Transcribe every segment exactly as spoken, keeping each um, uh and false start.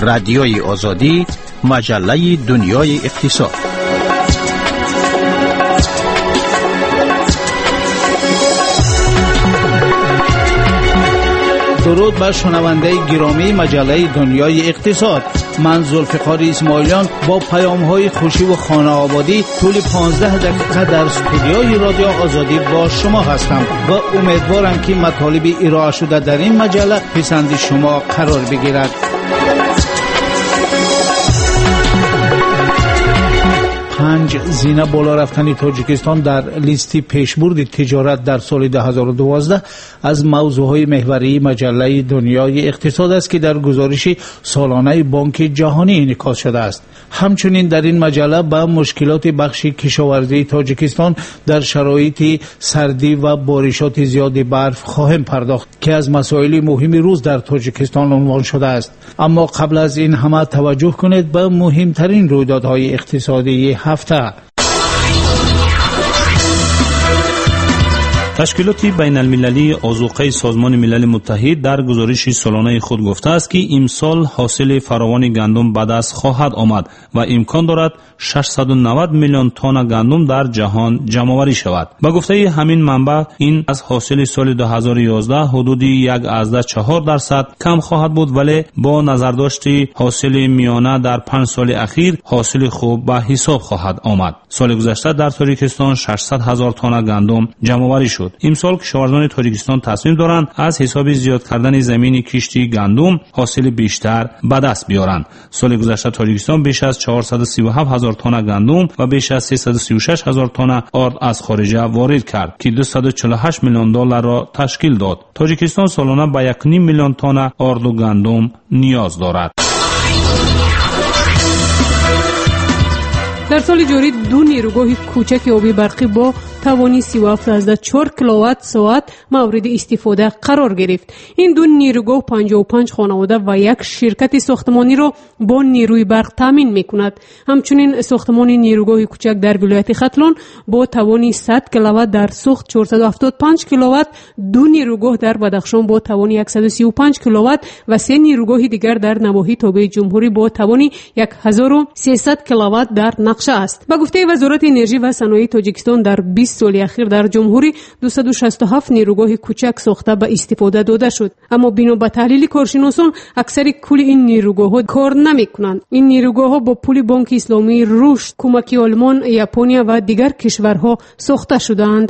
رادیوی آزادی، مجله دنیای اقتصاد. درود بر شنونده گرامی مجله دنیای اقتصاد. من ذوالفقار اسماعیلیان با پیام‌های خوشی و خانه آبادی طول پانزده دقیقه در استودیوی رادیو آزادی با شما هستم و امیدوارم که مطالب ارائه شده در این مجله پسند شما قرار بگیرد. پنج زینه بالا رفتن تاجیکستان در لیست پیشبرد تجارت در سال دو هزار و دوازده از موضوعهای محوری مجله دنیای اقتصاد است که در گزارش سالانه بانک جهانی انعکاس شده است. همچنین در این مجله به مشکلات بخش کشاورزی تاجیکستان در شرایط سردی و بارشات زیاد برف خواهیم پرداخت که از مسائل مهم روز در تاجیکستان عنوان شده است. اما قبل از این همه توجه کنید به مهمترین رویدادهای اقتصادی هفته. تشکیلات بین المللی آذوقه سازمان ملل متحد در گزارش سالانه خود گفته است که امسال حاصل فراوان گندم به دست خواهد آمد و امکان دارد ششصد و نود میلیون تن گندم در جهان جمع‌آوری شود. با گفته همین منبع این از حاصل سال دو هزار و یازده حدود یک ازده چهار درصد کم خواهد بود، ولی با نظرداشت حاصل میانه در پنج سال اخیر حاصل خوب به حساب خواهد آمد. سال گذشته در تاجیکستان ششصد هزار تن گندم جمع‌آوری شد. امسال کشاورزان تاجیکستان تصمیم دارند از حساب زیاد کردن زمین کشتی گندم حاصل بیشتر به دست بیارند. سال گذشته تاجیکستان بیش از چهارصد و سی و هفت هزار تن گندم و بیش از سیصد و سی و شش هزار تن آرد از خارج وارد کرد که دویست و چهل و هشت میلیون دلار را تشکیل داد. تاجیکستان سالانه به یک و نیم میلیون تن آرد و گندم نیاز دارد. در سال جاری دو نیروگاه کوچک آبی برقی با توانی سی و هفت ازده چهار کیلووات ساعت مورد استفاده قرار گرفت. این دو نیروگاه پنجاه و پنج خانواده و یک شرکت ساختمانی را با نیروی برق تامین میکند. همچنین ساختمان نیروگاه کوچک در ولایت ختلان با توانی صد کیلووات در سوخت چهارصد و هفتاد و پنج کیلووات، دو نیروگاه در بدخشان با توانی صد و سی و پنج کیلووات و سه نیروگاه دیگر در نواحی تابع جمهوری با توانی هزار و سیصد کیلووات در نقشه است. با گفته وزارت انرژی و صنایع تاجیکستان در بیست سال اخیر در جمهوری دویست و شصت و هفت نیروگاه کوچک ساخته به استفاده داده شد، اما بنا به تحلیل کارشناسان اکثر کل این نیروگاه‌ها کار نمی‌کنند. این نیروگاه‌ها با پول بانک اسلامی، روس، کمک آلمان، ژاپن و دیگر کشورها ساخته شدند.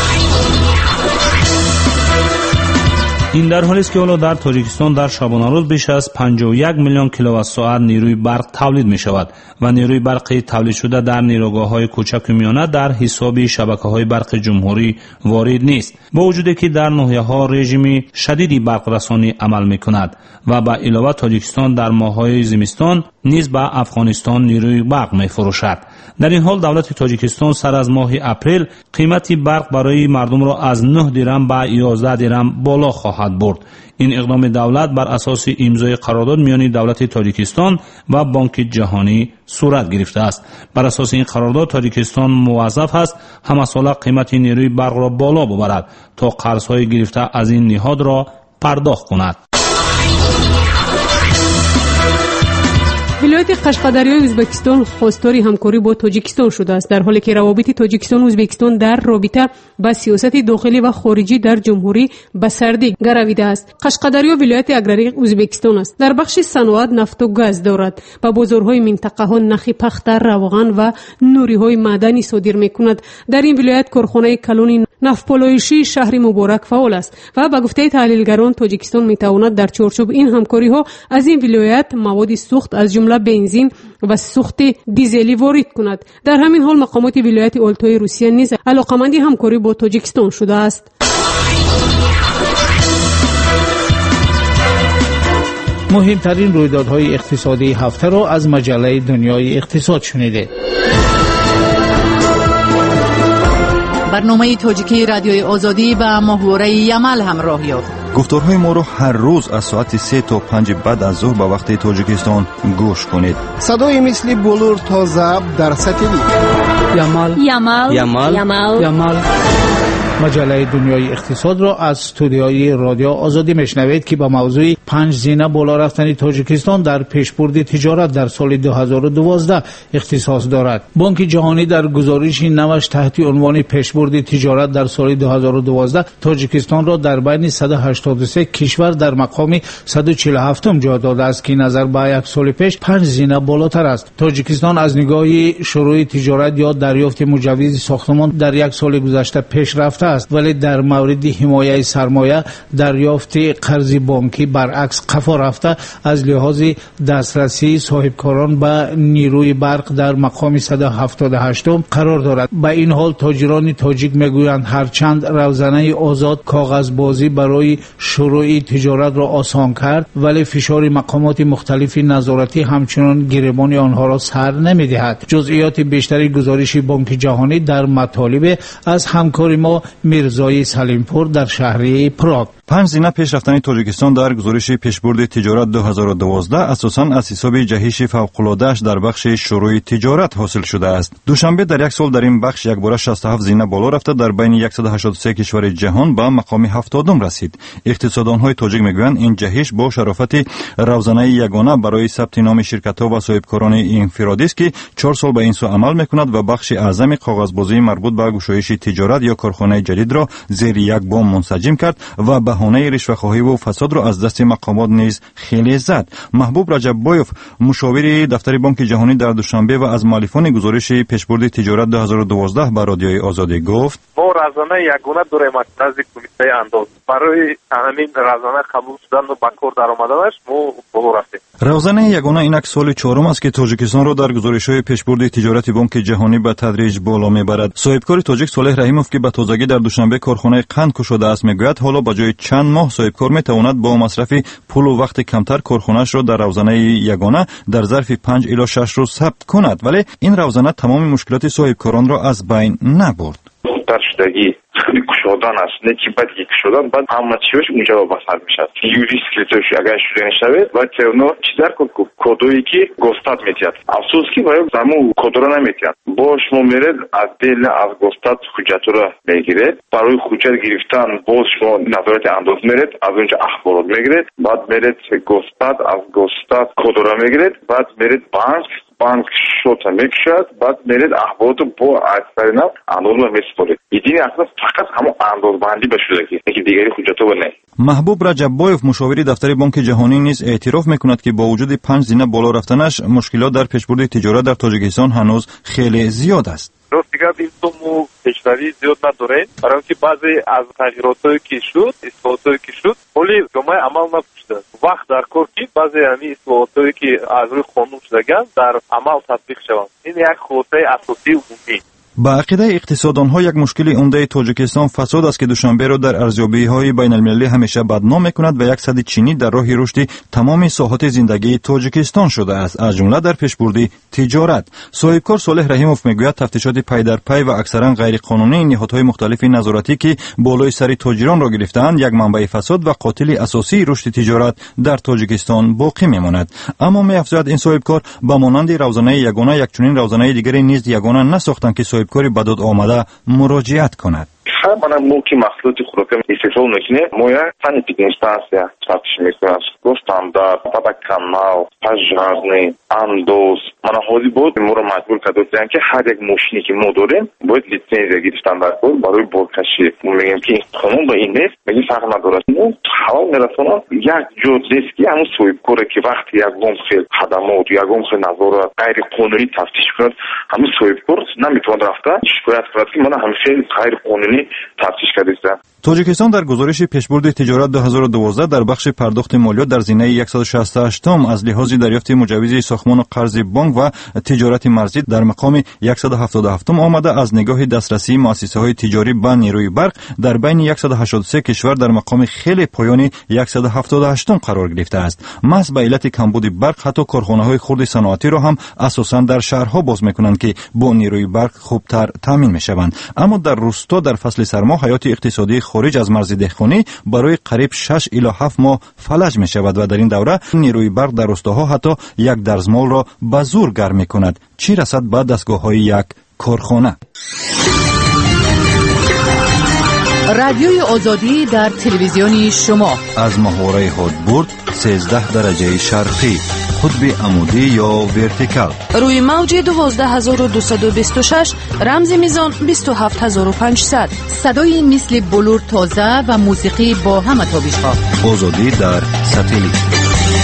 این در حالی است که حالا در تاجیکستان در شبانه روز بیش از پنجاه و یک میلیون کیلووات ساعت نیروی برق تولید می شود و نیروی برقی تولید شده در نیروگاه‌های کوچک و میانه در حساب شبکه‌های برق جمهوری وارد نیست، با وجودی که در ناحیه‌ها رژیم شدیدی برق رسانی عمل می کند و به علاوه تاجیکستان در ماه‌های زمستان نیز به افغانستان نیروی برق می فروشد. در این حال دولت تاجیکستان سر از ماه اپریل قیمت برق برای مردم را از نه درم به یازده درم بالا خواهد برد. این اقدام دولت بر اساس امضای قرارداد میان دولت تاجیکستان و بانک جهانی صورت گرفته است. بر اساس این قرارداد تاجیکستان موظف است همه ساله قیمت نیروی برق را بالا ببرد تا قرض‌های گرفته از این نهاد را پرداخت کند. ولایت قشقدریای ازبکستان خواستار همکاری با تاجیکستان شده است، در حالی که روابط تاجیکستان و ازبکستان در رابطه با سیاست داخلی و خارجی در جمهوری به سردی گرویده است. قشقدریا ولایت اگراری ازبکستان است. در بخش صنعت نفت و گاز دارد. با بازارهای منطقه ها نخ پخت، روغن و نوری‌های معدنی صادر می‌کند. در این ولایت کارخانه کلون نفت پالایشی شهر مبارک فعال است و با گفته تحلیلگران تاجیکستان می‌تواند در چارچوب این همکاری‌ها از این ولایت مواد سوخت از جمله بنزین و سوخت دیزلی وارد کند. در همین حال مقامات ولایت آلتای روسیه نیز علاقمند همکاری با تاجیکستان شده است. مهمترین رویدادهای اقتصادی هفته را از مجله دنیای اقتصاد شنیده. برنامه تاجیکی رادیوی آزادی با محوره یمل همراه یافت. گفتارهای ما را هر روز از ساعت سه تا پنج بعد از ظهر به وقت تاجیکستان گوش کنید. صدای مثل بلور تا ضبط در ساتلیت. یمل یمل یمل یمل یمل مجله دنیای اقتصاد را از استودیوی رادیو آزادی میشنوید که با موضوع پنج زینه بالا رفتن تاجیکستان در پیشبرد تجارت در سال دو هزار و دوازده اختصاص دارد. بانک جهانی در گزارش نوش تحت عنوان پیشبرد تجارت در سال دو هزار و دوازده تاجیکستان را در بین صد و هشتاد و سه کشور در مقام صد و چهل و هفتم جا داده است که نظر به یک سال پیش پنج زینه بالاتر است. تاجیکستان از نگاه شروع تجارت یا دریافت مجوز ساختمان در یک سال گذشته پیش رفته است، ولی در مورد حمایت سرمایه دریافت قرض بانکی برعکس قفا رفته از لحاظ دسترسی صاحبکاران به نیروی برق در مقام صد و هفتاد و هشت قرار دارد. با این حال تاجران تاجیک میگویند هرچند روزنه آزاد کاغذبازی برای شروع تجارت را آسان کرد، ولی فشار مقامات مختلف نظارتی همچنان گریبان آنها را سر نمیدهد. جزئیات بیشتری گزارش بانک جهانی در مطالب از همکار ما میرزای سلیمپور در شهر پراگ. پنج زینه پیش رفتن تاجیکستان در گزارش پیشبرد تجارت دو هزار و دوازده اساساً از حساب جهش فوق‌العاده‌اش در بخش شروع تجارت حاصل شده است. دوشنبه در یک سال در این بخش یک باره شصت و هفت زینه بالا رفته در بین صد و هشتاد و سه کشور جهان به مقام هفتادم رسید. اقتصاددان‌های تاجیک میگویند این جهش با شرافت روزانه یگانه برای ثبت نام شرکت‌ها و صاحبکاران انفرادی است که چهار سال به این سو عمل می‌کند و بخش اعظم کاغذبازی مربوط به گشایش تجارت یا کارخانه جدید را زیر یک بام منسجم کرد و بهانه رشوه‌خواهی و فساد را از دست مقامات نیز خیلی زد. محبوب رجب‌بایوف مشاور دفتر بانک جهانی در دوشنبه و از مؤلفان گزارش پیشبرد تجارت دو هزار و دوازده به رادیوی آزادی گفت: ما روزانه یگانه داریم از نزد کمیته انداز برای همین روزانه قبول شدن و به کار درآمدنش ما بالا رفتیم. روزانه یگانه اینک سال چهارم است که تاجیکستان را در گزارش‌های پیشبرد تجارت بانک جهانی به تدریج بالا میبرد. صاحبکار تاجیک صالح رحیموف که به تازگی در دوشنبه کارخانه قند گشوده است میگوید حالا به جای چند ماه صاحبکار میتواند با مصرف پول و وقت کمتر کارخانه‌اش را در روزانه یگانه در ظرف پنج الی شش روز ثبت کند، ولی این روزانه تمام مشکلات صاحبکاران را از بین نبرد. در شدگی خیلی کشودن است، نه که بعد یک کشودن بعد همه چیزش اونجا وابسته میشه. یوریست که توش اگر شده نشود و ترنو چیزر کدویی که گستاد میتیاد. افسوس که باید زمو کدو را نمیتیاد. باش ما میرد از دل از گستاد حجت را میگیرد. برای حجت گرفتن باز شما نظارت انداز میرد، از اونجا اخبارات میگیرد، بعد میرد گستاد از گستاد کدو را میگیرد، بعد میرد بانک بانک شوتا میکشد، بعد میرد احوالات با اکثرینا انداز را میسپارد. ایدین اصلا فقط همون انداز بندی بشده که دیگری حجت رو نه. محبوب رجب‌بایوف مشاور دفتر بانک جهانی نیز اعتراف میکند که با وجود پنج زینه بالا رفتنش مشکلات در پیشبرد تجارت در تاجیکستان هنوز خیلی زیاد است. راست دیگر این تومو پیشروی زیاد ندارین، برای اینکه بعضی از تغییراتی که شد، اصلاحاتی که شد، ولی جامعه عمل نکرده. وقت در کار که بعضی همین اصلاحاتی که از روی قانون شدگان در عمل تطبیق شوند. این یک خلاصه اساسی عمومی. با عقیده اقتصاددانها یک مشکل عمده تاجیکستان فساد است که دوشنبه را در ارزیابی‌های بین‌المللی همیشه بدنام می‌کند و یک صد چینی در راه رشد تمام ساحات زندگی تاجیکستان شده است، از جمله در پیشبرد تجارت. صاحبکار صالح رحیموف میگوید تفتیشات پی در پی و اکثرا غیرقانونی نهادهای مختلف نظارتی که بالای سر تاجران را گرفتند یک منبع فساد و قاتل اساسی رشد تجارت در تاجیکستان باقی میماند. اما می‌افزاید این صاحبکار با مانند روزانه یگانه یک چنین روزانه دیگری نیز یگانه نساختند که صاحبکاری به داد آمده مراجعت کند. من موقعی محصولات خوراکی استفاده میکنه مویا فنی پیگنستانسیا تفتیش میکنه گفتم در پاتا کانال پاژارنی اندوز من حالی بود مورا مجبور کردن که هر یک ماشینی که ما داریم باید لیسانس گرفتن باید برای بارکشی میگم که قانون با این نیست میگه فرق نداره مو حال میرسونه یک جو ریسکی همون صاحبکاره که وقتی یک بوم خیل خدمات یک بوم خیل نظارت غیر قانونی تفتیش کنه همون صاحبکار نمیتونه رفته شکایت کنه که من همیشه غیر قانونی تفتیش کرده. تاجیکستان در گزارش پیشبرد تجارت دو هزار و دوازده در بخش پرداخت مالیات در زینه صد و شصت و هشت از لحاظ دریافت مجوز ساختمان و قرض بانک و تجارت مرزی در مقام صد و هفتاد و هفت آمده، از نگاه دسترسی مؤسسه‌های تجاری به نیروی برق در بین صد و هشتاد و سه کشور در مقام خیلی پایانی صد و هفتاد و هشت قرار گرفته است. محض به علت کمبود برق حتی کارخانه‌های خرد صنعتی را هم اساساً در شهرها باز می‌کنند که با نیروی برق خوبتر تامین می‌شوند. اما در روستا در فصل سرما حیات اقتصادی خارج از مرز دهقانی برای قریب شش الی هفت ماه فلج می شود و در این دوره نیروی برق در روستاها حتی یک درز مال را به زور گرم می کند، چی رسد به دستگاه های یک کارخانه. رادیوی آزادی در تلویزیون شما از محوره هدبرد سیزده درجه شرقی، قطب عمودی یا ورتیکال، روی موج دوازده هزار و دویست و بیست و شش، رمز میزان بیست و هفت هزار و پانصد. صدای مثل بلور تازه و موسیقی با همه تابش‌ها. آزادی در ساتلیت.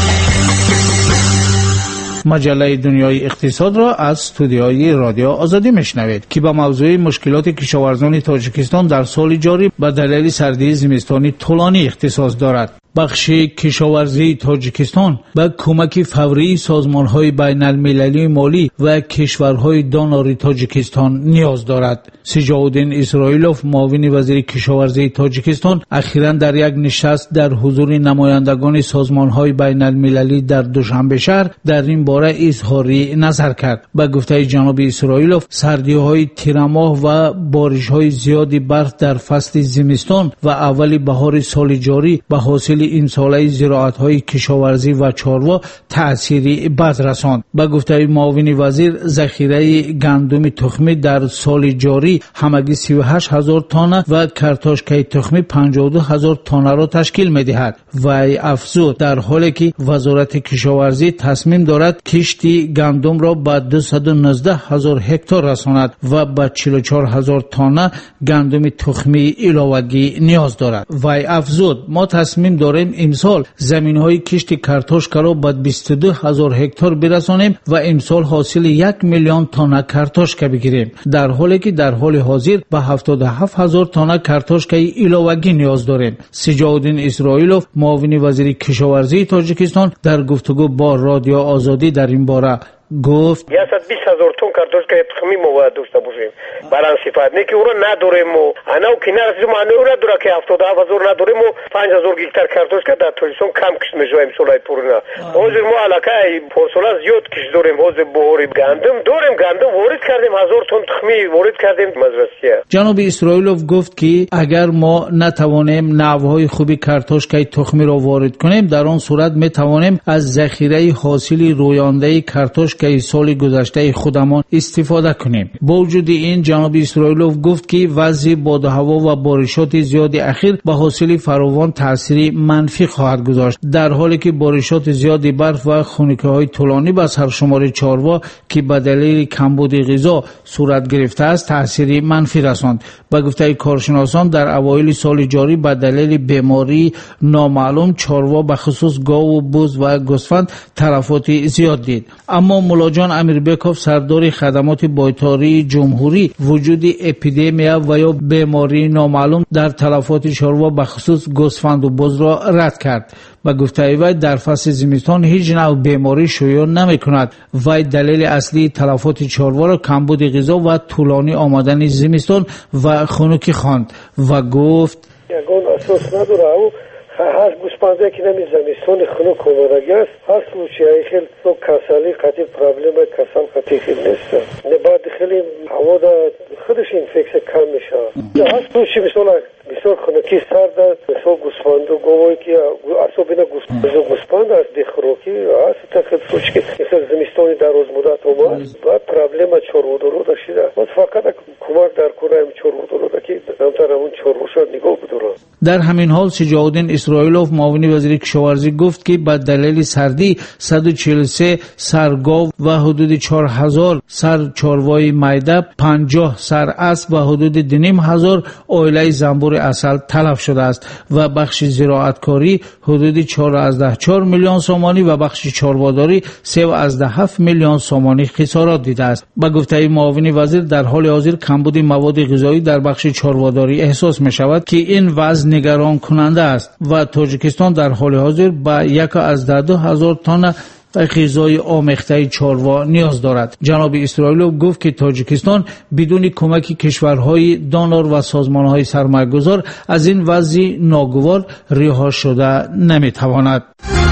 مجله دنیای اقتصاد را از استودیوی رادیو آزادی میشنوید که با موضوع مشکلات کشاورزان تاجیکستان در سال جاری به دلیل سردی زمستانی طولانی اختصاص دارد. بخش کشاورزی تاجیکستان با کمک فوری سازمان‌های بین‌المللی مالی و کشورهای دانای تاجیکستان نیاز دارد. سجاودین اسرائیلوف، معاون وزیر کشاورزی تاجیکستان، اخیراً در یک نشست در حضور نمایندگان سازمان‌های بین‌المللی در دوشنبه شهر در این باره اظهار نظر کرد. با گفته جناب اسرائیلوف، سردی‌های تیرماه و بارش‌های زیادی برف در فصل زمستان و اول بهار سال جاری به حاصل این ساله زراعت‌های کشاورزی و چاروا تأثیری بد رساند. با گفته معاون وزیر، ذخیره گندم تخمی در سال جاری همگی سی و هشت هزار تانه و کارتوشکای تخمی پنجاه و دو هزار تانه را تشکیل می‌دهد. وی افزود در حالی که وزارت کشاورزی تصمیم دارد کشتی گندم را به دویست و نوزده هزار هکتار رساند و به چهل و چهار هزار تانه گندم تخمی علاوگی نیاز دارد. وی افزود ما تصمیم داریم امسال زمین‌های کشت کارتوشکا را به بیست و دو هزار هکتار برسانیم و امسال حاصل یک میلیون تانه کارتوشکا بگیریم، در حالی که در حال حاضر به هفتاد و هفت هزار تانه کارتوشکای علاوگی نیاز داریم. سجاودین اسرائیلوف، معاون وزیر کشاورزی تاجیکستان، در گفتگو با رادیو آزادی در این باره گفت صد و بیست هزار تن کارتوشکای تخمی ما باید داشته باشیم. برای صفت نه که او را نداریم و انا که نرسیم انا او را داره که هفتاد و هفت هزار نداریم و پنج هزار گیتار کارتوشکا در تاجیکستان کم کش میشویم سالای پورنا. حاضر ما علاقه پرسولا زیاد کش داریم. حاضر بهاری گندم داریم، گندم وارد کردیم، هزار تن تخمی وارد کردیم مزرعه. جناب اسرائیلوف گفت که اگر ما نتوانیم نوع‌های خوبی کارتوشکای تخمی را وارد کنیم، در آن صورت میتوانیم از ذخیره حاصل رویانده کارتوشکا که سال گذشته خودمان استفاده کنیم. با وجود این، جناب اسرائیلوف گفت که وضع باد و هوا و بارشات زیاد اخیر به حاصل فراوان تأثیر منفی خواهد گذاشت، در حالی که بارشات زیاد برف و خنکی‌های طولانی به سرشمار چاروا که به دلیل کمبود غذا صورت گرفته است تأثیر منفی رساند. به گفته کارشناسان، در اوایل سال جاری به دلیل بیماری نامعلوم چاروا به خصوص گاو و بز و گوسفند تلفات زیاد دید. اما مولاجان امیربکوف، سردار خدمات بایطاری جمهوری، وجود اپیدمیا و یا بیماری نامعلوم در تلفات چاروا به خصوص گوسفند و بز را رد کرد. و گفته وی در فصل زمستان هیچ نوع بیماری شیوع نمی کند. وی دلیل اصلی تلفات چاروا را کمبود غذا و طولانی آمدن زمستان و خنکی خواند و گفت یگان اساس نداره. هر گوسفنده که نمی زمستان خنک کنارگی است، هر سلوچه خیلی تو کسالی قطعی پرابلم کسان قطعی خیلی نیست. نباید خیلی هوا دا خودش اینفکس کم میشه. هر سلوچه مثلا مثلا خنکی سرد است، مثلا گوسفند و گوایی که اصلا بینا گوسفند است دخروکی است تاکید سلوچه که مثلا زمستانی در روز مدت اومد و پرابلم چروودارو داشته. باید فقط کمک در کنیم چروودارو که نمتر همون چرو شد نگاه بدارم. در همین حال سجاودین اسرائیلوف، معاون وزیر کشاورزی، گفت که به دلیل سردی صد و چهل و سه سرگاو و حدود چهار هزار سر چاروای میده، پنجاه سر اسب و حدود دو هزار اویله زنبور عسل تلف شده است و بخش زراعتکاری حدود چهار و چهار میلیون سومانی و بخش چارواداری سه و هفت میلیون سومانی خسارات دیده است. با گفته معاون وزیر، در حال حاضر کمبود مواد غذایی در بخش چارواداری احساس می شود که این وضع نگران کننده است و تاجیکستان در حال حاضر به یک از دو هزار تن غذای آمیخته چاروا نیاز دارد. جناب اسرائیلوف گفت که تاجیکستان بدون کمک کشورهای دانار و سازمانهای سرمایه‌گذار از این وضع ناگوار رها شده نمیتواند.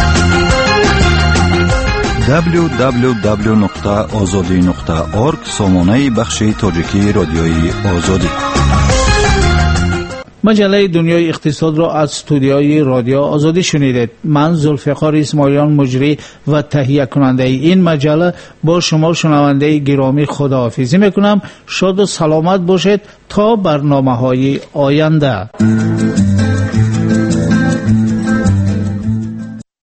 دبلیو دبلیو دبلیو نقطه آزادی نقطه اورگ سامانه بخش تاجیکی رادیوی آزادی. مجله دنیای اقتصاد را از استودیوی رادیو آزادی شنیدید. من ذوالفقار اسماعیلیان مجری و تهیه کننده این مجله با شما شنونده گرامی خداحافظی میکنم. شاد و سلامت باشید تا برنامه‌های آینده.